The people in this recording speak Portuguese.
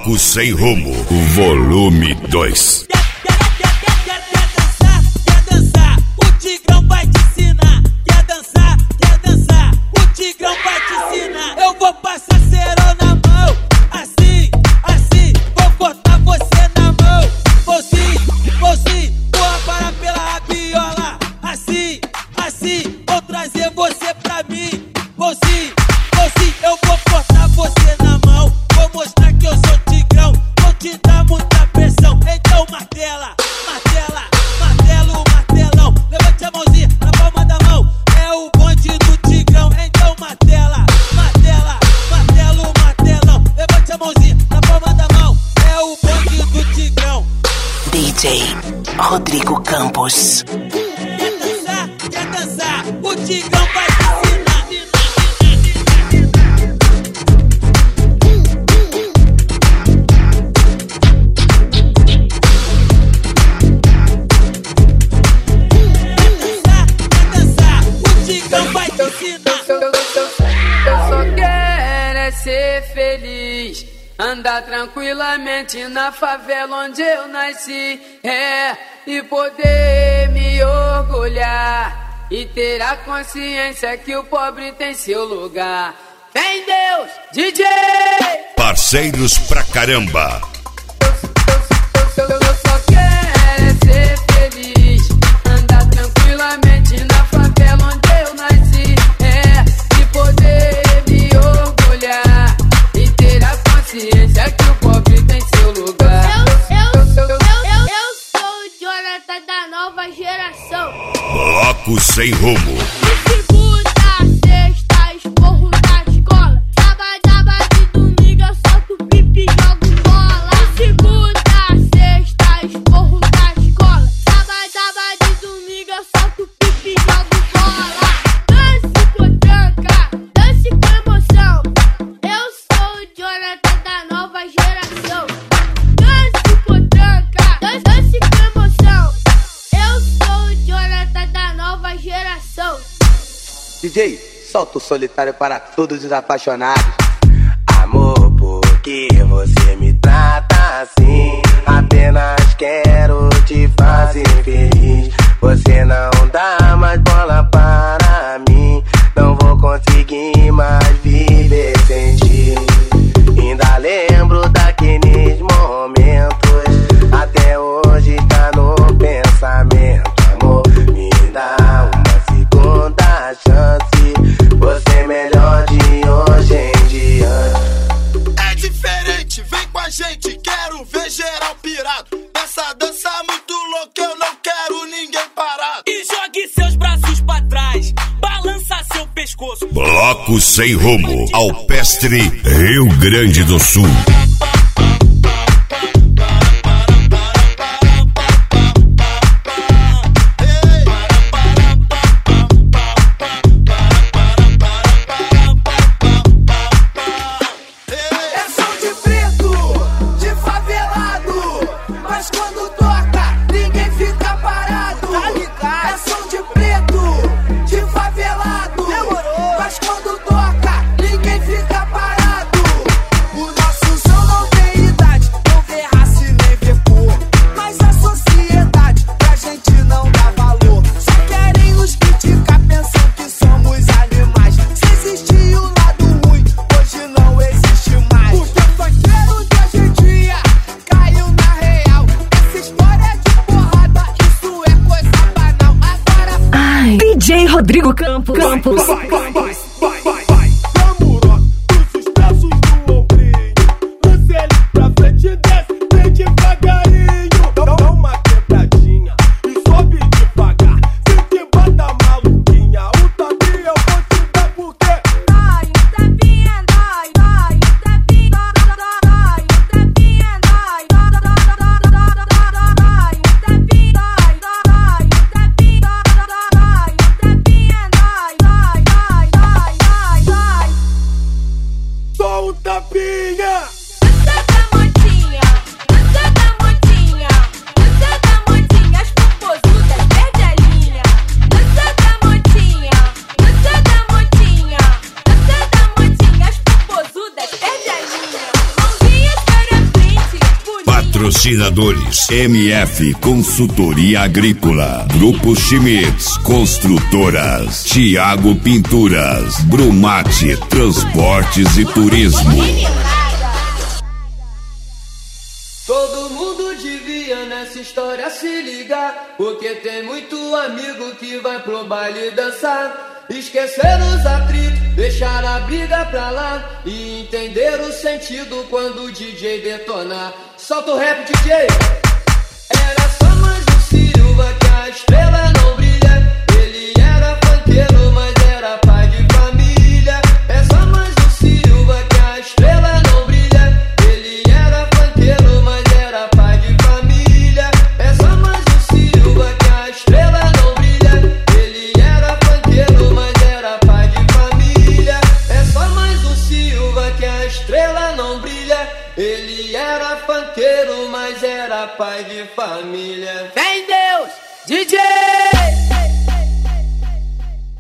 Bloco Sem Rumo, volume 2. Quer dançar, o Tigrão vai te ensinar. Quer dançar, o Tigrão vai te ensinar. Eu vou passar cerol na mão, assim, vou cortar você na mão. Vou sim, vou parar pela rabiola, assim, vou trazer você pra mim. Vou sim, eu vou cortar você na mão. Vou mostrar que eu sou Tigrão, vou te dar muita pressão. Então martela, martelão. Levante a mãozinha na palma da mão. É o bonde do Tigrão. Então martela, martelão. Levante a mãozinha na palma da mão. É o bonde do Tigrão. DJ Rodrigo Campos. Quer dançar, o Tigrão vai te ensinar. Eu só quero é ser feliz, andar tranquilamente na favela onde eu nasci, e poder me orgulhar e ter a consciência que o pobre tem seu lugar. Vem Deus, DJ! Parceiros pra caramba. Eu só quero é ser feliz, andar tranquilamente na favela onde eu nasci, e poder me orgulhar e ter a consciência que o pobre tem seu lugar. Eu sou o Jonathan da nova geração. Bloco Sem Rumo. De segunda a sexta, esporro na escola. Sábado e domingo eu solto pipi e jogo bola. De segunda a sexta, esporro na escola. Sábado e domingo eu solto pipi e jogo bola. Dance com tranca, dance com emoção. Eu sou o Jonathan da nova geração. Dance com tranca, dance com emoção. Eu sou o Jonathan da nova geração. DJ, solta o solitário para todos os apaixonados. Amor, por que você me trata assim? Apenas quero te fazer feliz. Você não dá mais bola para mim. Não vou conseguir mais viver sem ti. Ainda lembro daqueles momentos. Até hoje tá no pensamento. Amor, me dá uma segunda chance. Você é melhor de hoje em diante. É diferente, vem com a gente, quero ver geral pirado. Essa dança muito louca, eu não quero ninguém parado. E jogue seus braços pra trás, balança seu pescoço. Bloco Sem Rumo, Alpestre, Rio Grande do Sul. É som de preto, de favelado, mas quando toca, ninguém fica parado. É som de preto, de favelado, mas quando toca, ninguém fica parado. O nosso som não tem idade, não vê raça e nem vê cor, mas a sociedade pra gente não dá valor. Só querem nos criticar, pensam que somos animais. Se existia o lado ruim, hoje não existe mais. Porque o funkeiro de hoje em dia caiu na real. Essa história de porrada, isso é coisa banal. Agora Ai, DJ Rodrigo Campos. Namoró, os braços no ombrinho. Você ali pra frente desce, vem devagarinho. Dá uma quebradinha e sobe devagar. Se te bata maluquinha, o tapinha eu vou te dar porque Dói, o tapinha dói, dói, o tapinha dói, o tapinha dói, dói, o tapinha dói, o tapinha dói, dói, o tapinha dói, dói. Patrocinadores: MF Consultoria Agrícola, Grupo Schmitz Construtoras, Thiago Pinturas, Brumate Transportes e Turismo. Todo mundo devia nessa história se ligar, porque tem muito amigo que vai pro baile dançar. Esquecer os atritos, deixar a briga pra lá e entender o sentido quando o DJ detonar. Solta o rap, DJ! Era só mais um Silva que a estrela não brilha. Ele era funkeiro, mas era pai de família. É só mais um Silva que a estrela não brilha. Ele era funkeiro, mas era pai de família. É só mais um Silva que a estrela não brilha. Ele era funkeiro, mas era pai de família. É só mais um Silva que a estrela não brilha. Ele era funkeiro, mas era pai de família. Vem Deus, DJ!